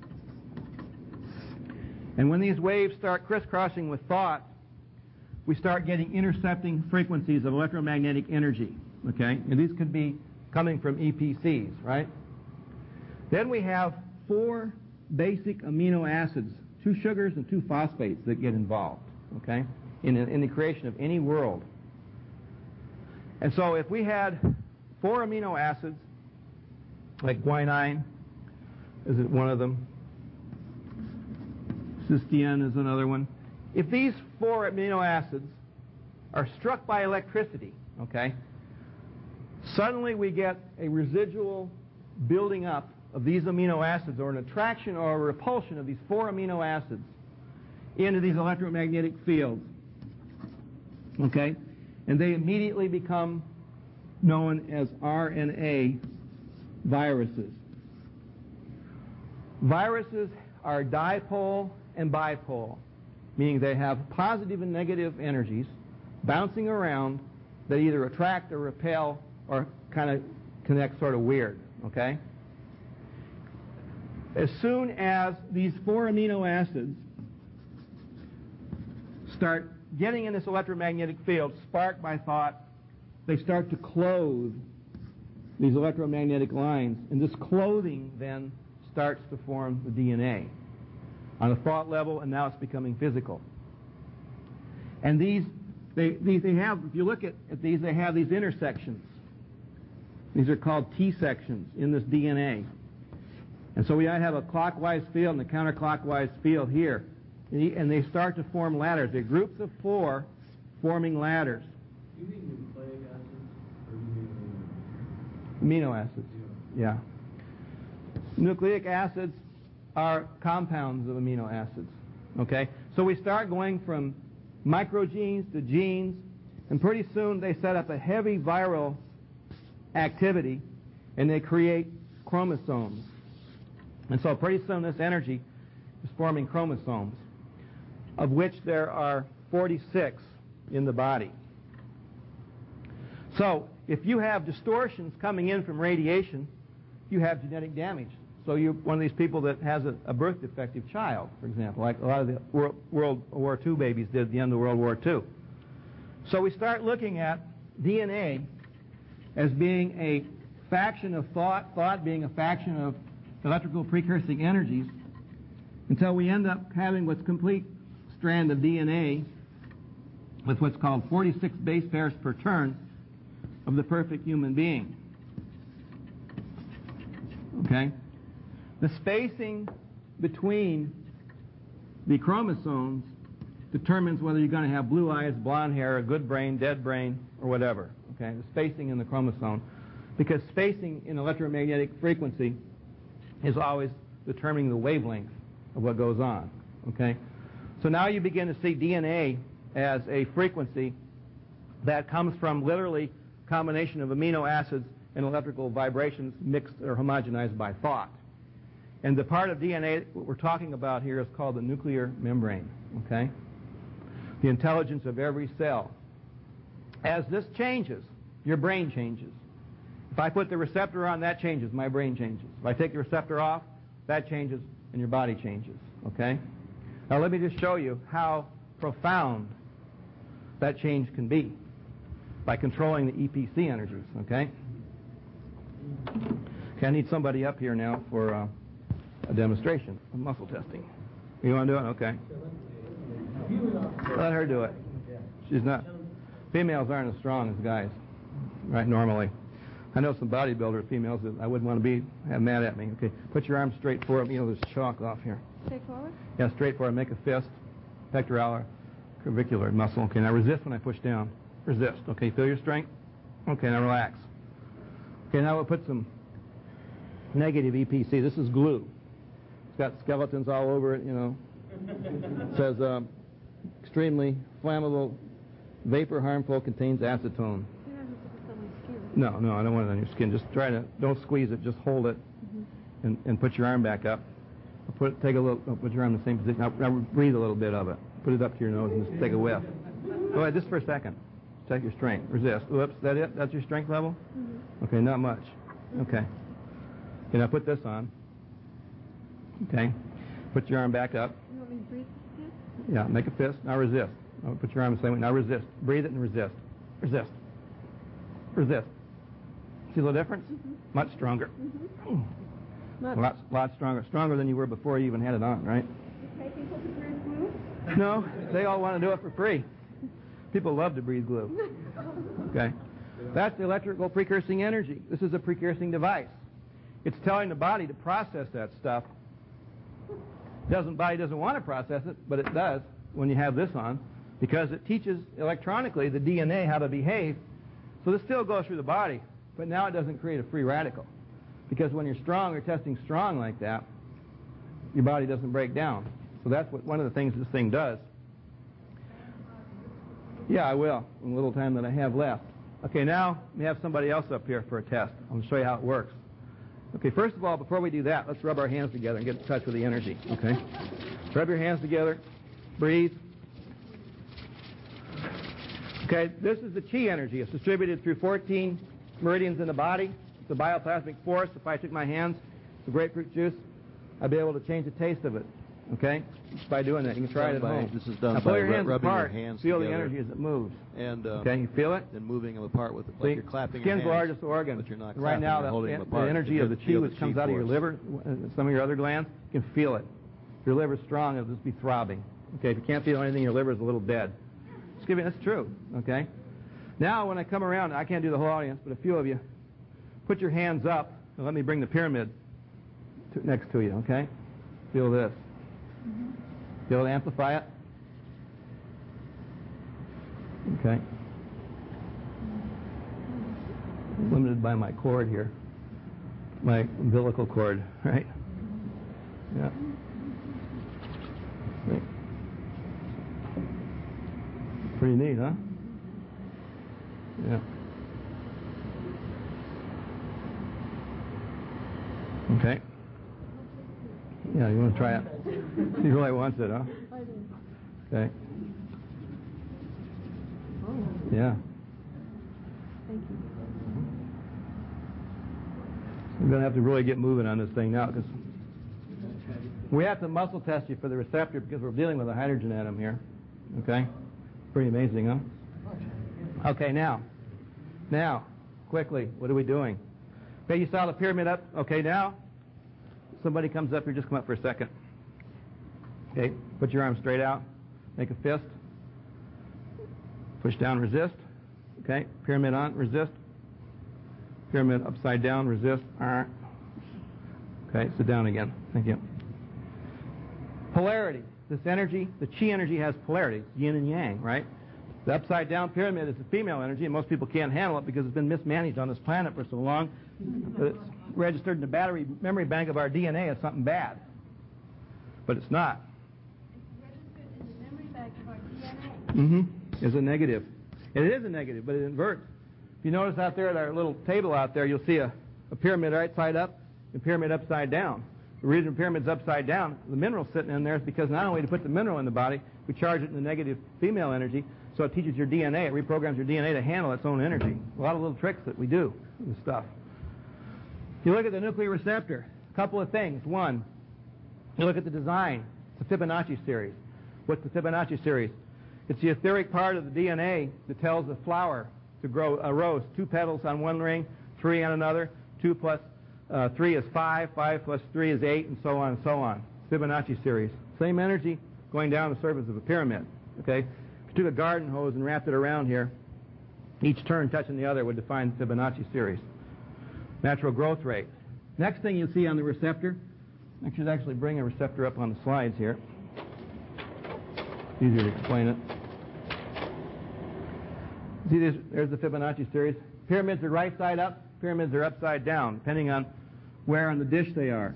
S4: And when these waves start crisscrossing with thought, we start getting intercepting frequencies of electromagnetic energy. Okay? And these could be coming from E P Cs, right? Then we have four basic amino acids, two sugars and two phosphates that get involved, okay, in, in the creation of any world. And so if we had four amino acids, like guanine is it one of them, cysteine is another one. If these four amino acids are struck by electricity, okay, suddenly we get a residual building up of these amino acids, or an attraction or a repulsion of these four amino acids into these electromagnetic fields. Okay? And they immediately become known as R N A viruses. Viruses are dipole and bipole, meaning they have positive and negative energies bouncing around that either attract or repel or kind of connect sort of weird. Okay? As soon as these four amino acids start getting in this electromagnetic field, sparked by thought, they start to clothe these electromagnetic lines. And this clothing then starts to form the D N A on a thought level, and now it's becoming physical. And these, they, these, they have, if you look at, at these, they have these intersections. These are called T-sections in this D N A. And so we have a clockwise field and a counterclockwise field here. And they start to form ladders. They're groups of four forming ladders.
S6: Do you mean nucleic acids, or do you mean
S4: amino acids? Yeah. Nucleic acids are compounds of amino acids. Okay? So we start going from microgenes to genes, and pretty soon they set up a heavy viral activity, and they create chromosomes. And so pretty soon this energy is forming chromosomes, of which there are forty-six in the body. So if you have distortions coming in from radiation, you have genetic damage. So you're one of these people that has a, a birth defective child, for example, like a lot of the World, World War Two babies did at the end of World War Two. So we start looking at D N A as being a faction of thought, thought being a faction of electrical precursing energies, until we end up having what's complete strand of D N A with what's called forty-six base pairs per turn of the perfect human being. Okay? The spacing between the chromosomes determines whether you're going to have blue eyes, blonde hair, a good brain, dead brain, or whatever. Okay? The spacing in the chromosome. Because spacing in electromagnetic frequency is always determining the wavelength of what goes on. Okay? So now you begin to see D N A as a frequency that comes from literally a combination of amino acids and electrical vibrations mixed or homogenized by thought. And the part of D N A what we're talking about here is called the nuclear membrane. Okay? The intelligence of every cell. As this changes, your brain changes. If I put the receptor on, that changes, my brain changes. If I take the receptor off, that changes, and your body changes. Okay? Now let me just show you how profound that change can be. by controlling the E P C energies, okay? Okay, I need somebody up here now for uh, a demonstration of muscle testing. You want to do it? Okay. Let her do it. She's not. Females aren't as strong as guys, right, normally. I know some bodybuilder females that I wouldn't want to be have mad at me. Okay, put your arms straight forward. You know, there's chalk off here.
S7: Straight forward?
S4: Yeah, straight forward. Make a fist. Pectoralis, clavicular muscle. Okay, now resist when I push down. Resist. Okay, feel your strength. Okay, now relax. Okay, now we'll put some negative E P C. This is glue. It's got skeletons all over it, you know. It says um, extremely flammable, vapor harmful, contains acetone. No, no, I don't want it on your skin. Just try to, don't squeeze it, just hold it, mm-hmm. and, and put your arm back up. Put, take a little, put your arm in the same position. Now, now breathe a little bit of it. Put it up to your nose and just take a whiff. Go ahead, just for a second. Check your strength. Resist. Whoops, that it? That's your strength level? Mm-hmm. Okay, not much. Okay. Okay, now put this on. Okay. Put your arm back up.
S7: You want me to breathe again?
S4: Yeah, make a fist. Now resist. Now put your arm the same way. Now resist. Breathe it and resist. Resist. Resist. See a little difference? Mm-hmm. Much stronger. Mm-hmm. Much. Lots, lot stronger. Stronger than you were before you even had it on, right?
S7: Okay, people to breathe glue?
S4: No, they all want to do it for free. People love to breathe glue. Okay. That's the electrical precursing energy. This is a precursing device. It's telling the body to process that stuff. Doesn't body doesn't want to process it, but it does when you have this on, because it teaches electronically the D N A how to behave. So this still goes through the body, but now it doesn't create a free radical. Because when you're strong or testing strong like that, your body doesn't break down. So that's what one of the things this thing does. Yeah, I will, in the little time that I have left. Okay, now we have somebody else up here for a test. I'll show you how it works. Okay, first of all, before we do that, let's rub our hands together and get in touch with the energy, okay? Rub your hands together. Breathe. Okay, this is the chi energy. It's distributed through fourteen meridians in the body. It's a bioplasmic force. If I took my hands to grapefruit juice, I'd be able to change the taste of it, okay? Just by doing that. You can try it at home.
S8: This is done
S4: now,
S8: by
S4: your hands
S8: rubbing
S4: apart.
S8: your hands
S4: Feel
S8: together.
S4: the energy as it moves.
S8: And, um,
S4: okay, you feel it?
S8: And moving them apart with it, like
S4: See,
S8: you're clapping
S4: skin's
S8: your hands.
S4: the largest organ.
S8: But you're not
S4: right now,
S8: you're holding
S4: the,
S8: them apart.
S4: the energy
S8: you
S4: of the chi which comes out of your liver, uh, some of your other glands, you can feel it. If your liver's strong, it'll just be throbbing. Okay, if you can't feel anything, your liver's a little dead. Just give me, that's true, okay? Now, when I come around, I can't do the whole audience, but a few of you, put your hands up and let me bring the pyramid to, next to you, okay? Feel this. Mm-hmm. Be able to amplify it? Okay. Limited by my cord here. My umbilical cord, right? Yeah. See? Pretty neat, huh? Yeah. Okay. Yeah, you want to try it? He really wants it, huh?
S7: I do.
S4: Okay.
S7: Oh.
S4: Yeah.
S7: Thank you.
S4: We're going to have to really get moving on this thing now, because we have to muscle test you for the receptor, because we're dealing with a hydrogen atom here. Okay? Pretty amazing, huh? Okay, now. Now, quickly, what are we doing? Okay, you saw the pyramid up. Okay, now, somebody comes up here, just come up for a second. Okay, put your arm straight out. Make a fist. Push down, resist. Okay, pyramid on, resist. Pyramid upside down, resist. Okay, sit down again. Thank you. Polarity. This energy, the chi energy has polarity. It's yin and yang, right? The upside down pyramid is the female energy, and most people can't handle it because it's been mismanaged on this planet for so long. It's registered in the battery memory bank of our D N A as something bad. But it's not.
S7: It's registered in the memory bank of our D N A.
S4: Mm-hmm. It's a negative. It is a negative, but it inverts. If you notice out there at our little table out there, you'll see a, a pyramid right side up and a pyramid upside down. The reason the pyramid's upside down, the mineral's sitting in there, is because not only to put the mineral in the body, we charge it in the negative female energy, so it teaches your D N A, it reprograms your D N A to handle its own energy. A lot of little tricks that we do and stuff. You look at the nuclear receptor, a couple of things. One, you look at the design. It's a Fibonacci series. What's the Fibonacci series? It's the etheric part of the D N A that tells the flower to grow a rose. Two petals on one ring, three on another. Two plus uh, three is five. Five plus three is eight, and so on and so on. Fibonacci series. Same energy going down the surface of a pyramid. Okay. If you took a garden hose and wrapped it around here, each turn touching the other would define the Fibonacci series. Natural growth rate. Next thing you see on the receptor, I should actually bring a receptor up on the slides here. Easier to explain it. See, this, there's the Fibonacci series. Pyramids are right side up, pyramids are upside down, depending on where on the dish they are.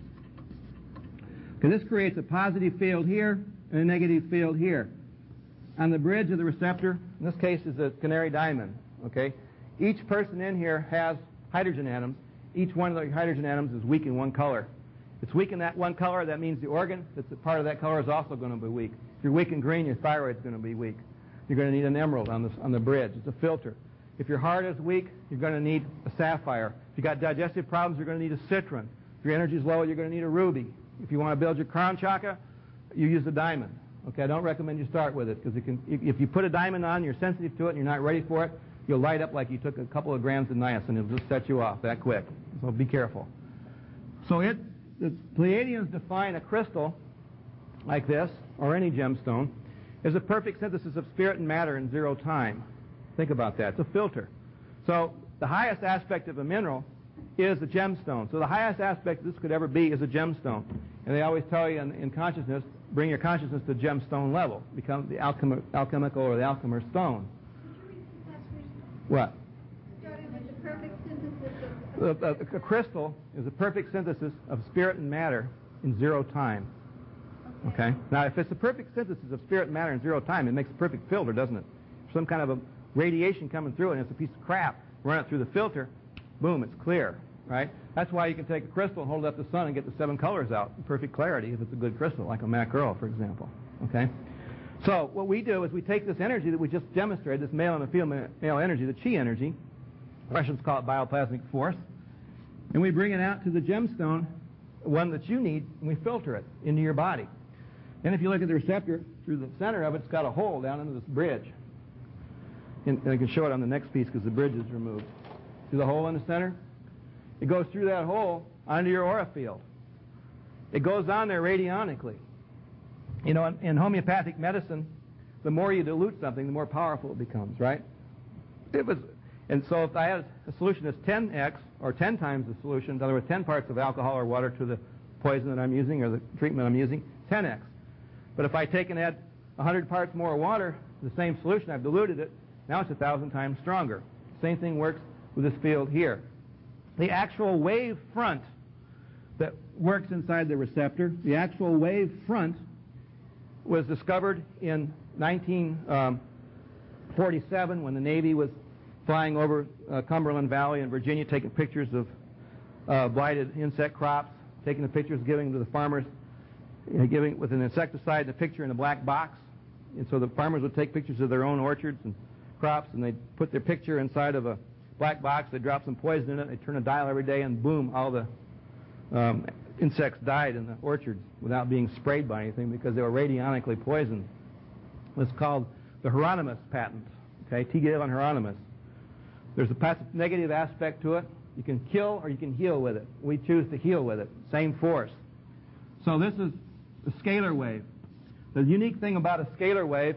S4: Okay, this creates a positive field here and a negative field here. On the bridge of the receptor, in this case is a canary diamond. Okay, each person in here has hydrogen atoms. Each one of the hydrogen atoms is weak in one color. If it's weak in that one color, that means the organ that's a part of that color is also going to be weak. If you're weak in green, your thyroid's going to be weak. You're going to need an emerald on, this, on the bridge. It's a filter. If your heart is weak, you're going to need a sapphire. If you've got digestive problems, you're going to need a citron. If your energy is low, you're going to need a ruby. If you want to build your crown chakra, you use a diamond. Okay, I don't recommend you start with it because it can, if, if you put a diamond on, you're sensitive to it, and you're not ready for it, you'll light up like you took a couple of grams of niacin. It'll just set you off that quick. So be careful. So it, the Pleiadians define a crystal like this, or any gemstone, as a perfect synthesis of spirit and matter in zero time. Think about that. It's a filter. So the highest aspect of a mineral is a gemstone. So the highest aspect this could ever be is a gemstone. And they always tell you in, in consciousness, bring your consciousness to gemstone level. Become the alchemi- alchemical or the alchemist stone.
S7: Could you repeat that first?
S4: What?
S7: Starting with the perfect synthesis of...
S4: A, a, a crystal is a perfect synthesis of spirit and matter in zero time.
S7: Okay.
S4: Okay? Now, if it's a perfect synthesis of spirit and matter in zero time, it makes a perfect filter, doesn't it? Some kind of a radiation coming through it, and it's a piece of crap. Run it through the filter, boom, it's clear, right? That's why you can take a crystal and hold it up to the sun and get the seven colors out in perfect clarity if it's a good crystal, like a mackerel, for example. Okay? So what we do is we take this energy that we just demonstrated, this male and a female male energy, the chi energy, Russians call it bioplasmic force, and we bring it out to the gemstone, one that you need, and we filter it into your body. And if you look at the receptor, through the center of it, it's got a hole down into this bridge. And, and I can show it on the next piece because the bridge is removed. See the hole in the center? It goes through that hole onto your aura field. It goes on there radionically. You know, in, in homeopathic medicine, the more you dilute something, the more powerful it becomes, right? It was, and so if I had a solution that's ten x, or ten times the solution, in other words, ten parts of alcohol or water to the poison that I'm using or the treatment I'm using, ten x. But if I take and add one hundred parts more water, the same solution, I've diluted it, now it's one thousand times stronger. Same thing works with this field here. The actual wave front that works inside the receptor, the actual wave front was discovered in nineteen forty-seven when the Navy was flying over uh, Cumberland Valley in Virginia, taking pictures of uh, blighted insect crops, taking the pictures, giving them to the farmers, you know, giving with an insecticide and a picture in a black box. And so the farmers would take pictures of their own orchards and crops, and they'd put their picture inside of a black box. They'd drop some poison in it. They'd turn a dial every day, and boom, all the um, insects died in the orchards without being sprayed by anything because they were radionically poisoned. It's called the Hieronymus patent. Okay, T. Galen Hieronymus. There's a passive negative aspect to it. You can kill or you can heal with it. We choose to heal with it. Same force. So this is the scalar wave. The unique thing about a scalar wave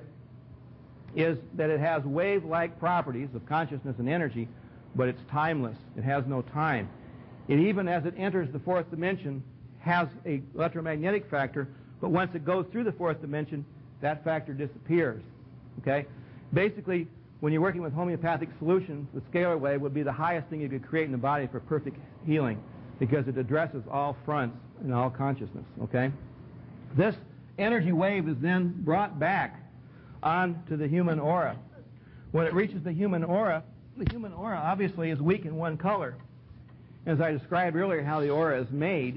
S4: is that it has wave-like properties of consciousness and energy, but it's timeless. It has no time. It even, as it enters the fourth dimension, has an electromagnetic factor, but once it goes through the fourth dimension, that factor disappears. Okay? Basically, when you're working with homeopathic solutions, the scalar wave would be the highest thing you could create in the body for perfect healing because it addresses all fronts and all consciousness. Okay? This energy wave is then brought back onto the human aura. When it reaches the human aura, the human aura obviously is weak in one color. As I described earlier how the aura is made,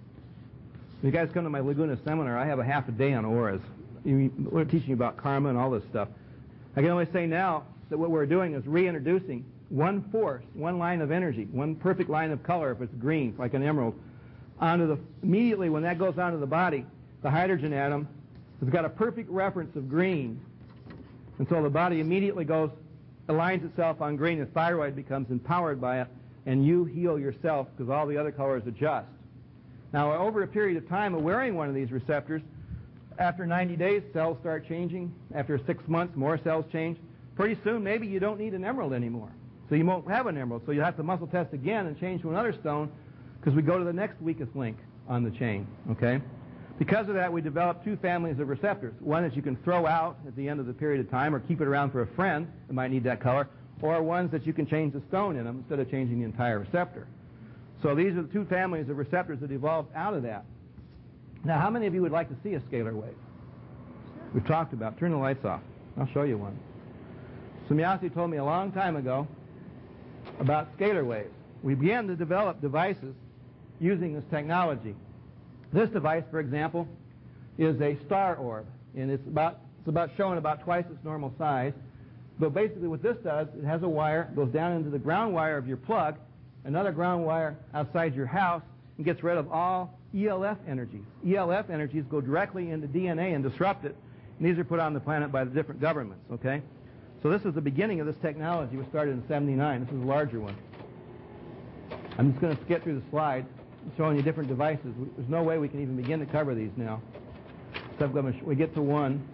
S4: you guys come to my Laguna seminar, I have a half a day on auras. We're teaching you about karma and all this stuff. I can only say now that what we're doing is reintroducing one force, one line of energy, one perfect line of color, if it's green, like an emerald, onto the, immediately when that goes onto the body, the hydrogen atom has got a perfect reference of green. And so the body immediately goes aligns itself on green, the thyroid becomes empowered by it, and you heal yourself because all the other colors adjust. Now, over a period of time of wearing one of these receptors, after ninety days, cells start changing. After six months, more cells change. Pretty soon, maybe you don't need an emerald anymore. So you won't have an emerald. So you have to muscle test again and change to another stone because we go to the next weakest link on the chain, okay? Because of that, we developed two families of receptors. One that you can throw out at the end of the period of time or keep it around for a friend that might need that color, or ones that you can change the stone in them instead of changing the entire receptor. So these are the two families of receptors that evolved out of that. Now, how many of you would like to see a scalar wave? We've talked about. Turn the lights off. I'll show you one. Semjase told me a long time ago about scalar waves. We began to develop devices using this technology. This device, for example, is a star orb, and it's about it's about showing about twice its normal size. But basically what this does, it has a wire, goes down into the ground wire of your plug, another ground wire outside your house, and gets rid of all E L F energies. E L F energies go directly into D N A and disrupt it, and these are put on the planet by the different governments, okay? So this is the beginning of this technology. We started in seventy-nine. This is a larger one. I'm just going to skip through the slides, showing you different devices. There's no way we can even begin to cover these now. So we get to one.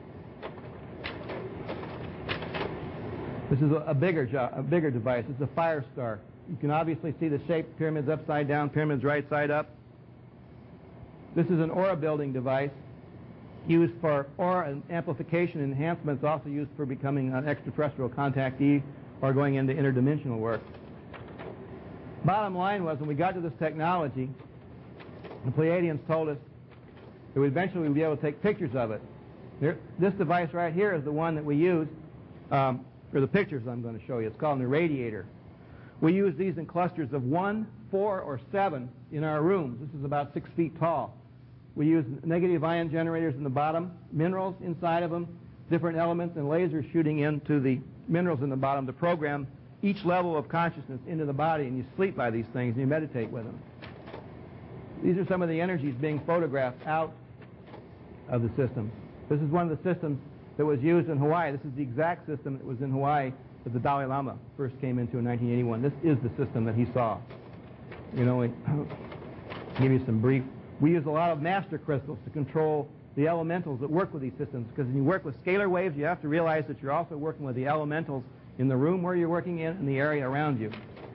S4: This is a, a bigger jo a bigger device. It's a fire star. You can obviously see the shape. Pyramids upside down, pyramids right side up. This is an aura building device used for aura amplification enhancement. It's also used for becoming an extraterrestrial contactee or going into interdimensional work. Bottom line was, when we got to this technology, the Pleiadians told us that we eventually would be able to take pictures of it. There, this device right here is the one that we use um, for the pictures I'm going to show you. It's called an irradiator. We use these in clusters of one, four, or seven in our rooms. This is about six feet tall. We use negative ion generators in the bottom, minerals inside of them, different elements, and lasers shooting into the minerals in the bottom to program each level of consciousness into the body, and you sleep by these things and you meditate with them. These are some of the energies being photographed out of the system. This is one of the systems that was used in Hawaii. This is the exact system that was in Hawaii that the Dalai Lama first came into in nineteen eighty-one. This is the system that he saw. You know, we give you some brief. We use a lot of master crystals to control the elementals that work with these systems, because when you work with scalar waves, you have to realize that you're also working with the elementals in the room where you're working in and the area around you.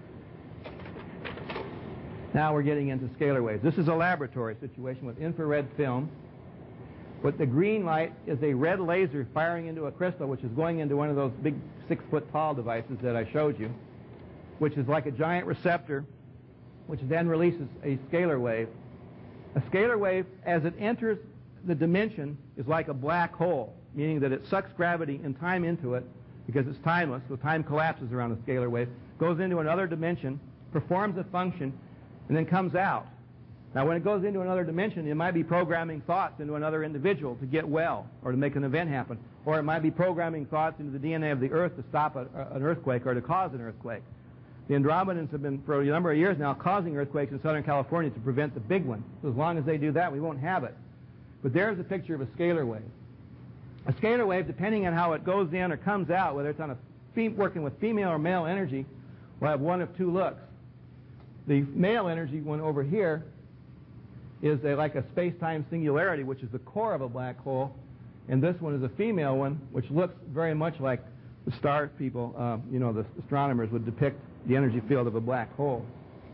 S4: Now we're getting into scalar waves. This is a laboratory situation with infrared film. But the green light is a red laser firing into a crystal, which is going into one of those big six-foot-tall devices that I showed you, which is like a giant receptor, which then releases a scalar wave. A scalar wave, as it enters the dimension, is like a black hole, meaning that it sucks gravity and time into it, because it's timeless, so time collapses around a scalar wave, goes into another dimension, performs a function, and then comes out. Now, when it goes into another dimension, it might be programming thoughts into another individual to get well or to make an event happen. Or it might be programming thoughts into the D N A of the Earth to stop a, a, an earthquake or to cause an earthquake. The Andromedans have been, for a number of years now, causing earthquakes in Southern California to prevent the big one. So as long as they do that, we won't have it. But there's a picture of a scalar wave. A scalar wave, depending on how it goes in or comes out, whether it's on a fem working with female or male energy, will have one of two looks. The male energy one over here is a, like a space-time singularity, which is the core of a black hole, and this one is a female one, which looks very much like the star people, uh, you know, the astronomers would depict the energy field of a black hole.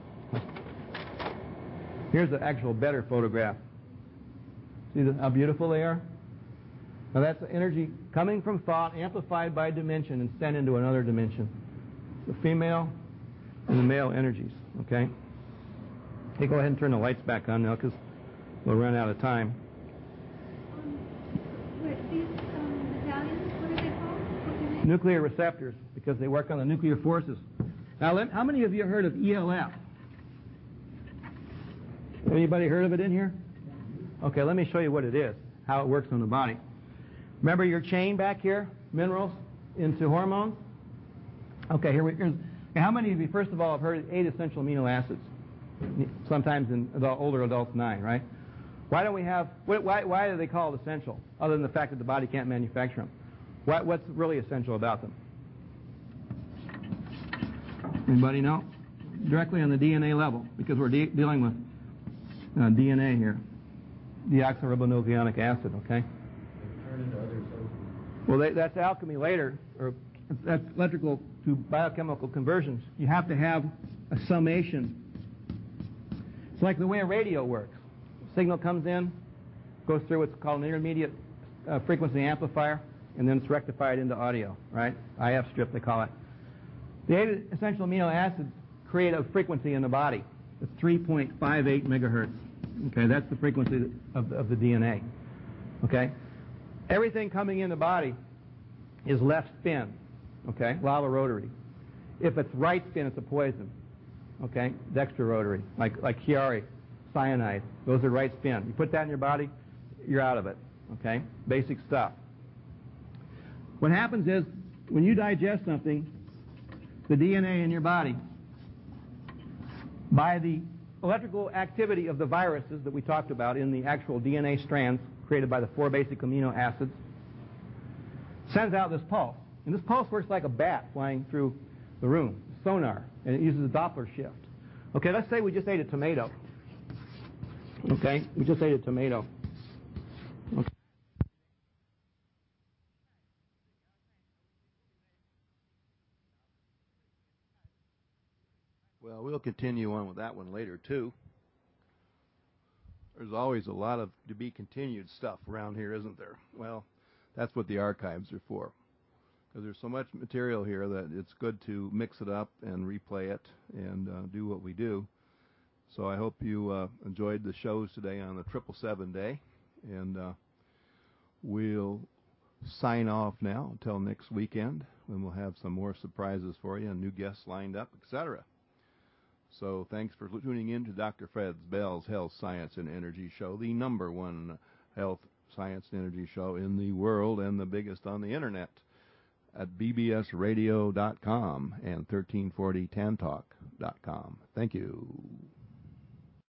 S4: Here's the actual better photograph. See the, how beautiful they are? Now that's the energy coming from thought, amplified by dimension, and sent into another dimension. The female and the male energies, okay? Hey, go ahead and turn the lights back on now, because we'll run out of time.
S7: Um, wait, these um, medallions, what are they called? What
S4: Nuclear receptors, because they work on the nuclear forces. Now, let, how many of you heard of E L F? Anybody heard of it in here? Okay, let me show you what it is, how it works on the body. Remember your chain back here, minerals into hormones? Okay, here we here's, how many of you, first of all, have heard of eight essential amino acids? Sometimes in adult, older adults, nine, right? Why don't we have, why, why are they called essential, other than the fact that the body can't manufacture them? What, what's really essential about them? Anybody know? Directly on the D N A level, because we're de dealing with uh, D N A here. Deoxyribonucleic acid, okay?
S6: Turn into other substances.
S4: Well, they, that's alchemy later, or that's electrical to biochemical conversions. You have to have a summation. It's like the way a radio works. Signal comes in, goes through what's called an intermediate uh, frequency amplifier, and then it's rectified into audio, right? I F strip, they call it. The eight essential amino acids create a frequency in the body. It's three point five eight megahertz. Okay, that's the frequency of, of the D N A. Okay? Everything coming in the body is left spin. Okay? Lava rotary. If it's right spin, it's a poison. Okay? Dextra rotary, like, like Chiari, cyanide. Those are right spin. You put that in your body, you're out of it. Okay? Basic stuff. What happens is, when you digest something, the D N A in your body, by the electrical activity of the viruses that we talked about in the actual D N A strands created by the four basic amino acids, sends out this pulse. And this pulse works like a bat flying through the room, sonar, and it uses a Doppler shift. Okay, let's say we just ate a tomato. Okay, we just ate a tomato. Okay.
S1: Well, we'll continue on with that one later, too. There's always a lot of to be continued stuff around here, isn't there? Well, that's what the archives are for. Because there's so much material here that it's good to mix it up and replay it and uh, do what we do. So I hope you uh, enjoyed the shows today on the triple seven day. And uh, we'll sign off now until next weekend, when we'll have some more surprises for you and new guests lined up, et cetera. So thanks for tuning in to Doctor Fred Bell's Health, Science, and Energy Show, the number one health, science, and energy show in the world and the biggest on the Internet, at B B S radio dot com and thirteen forty tan talk dot com. Thank you.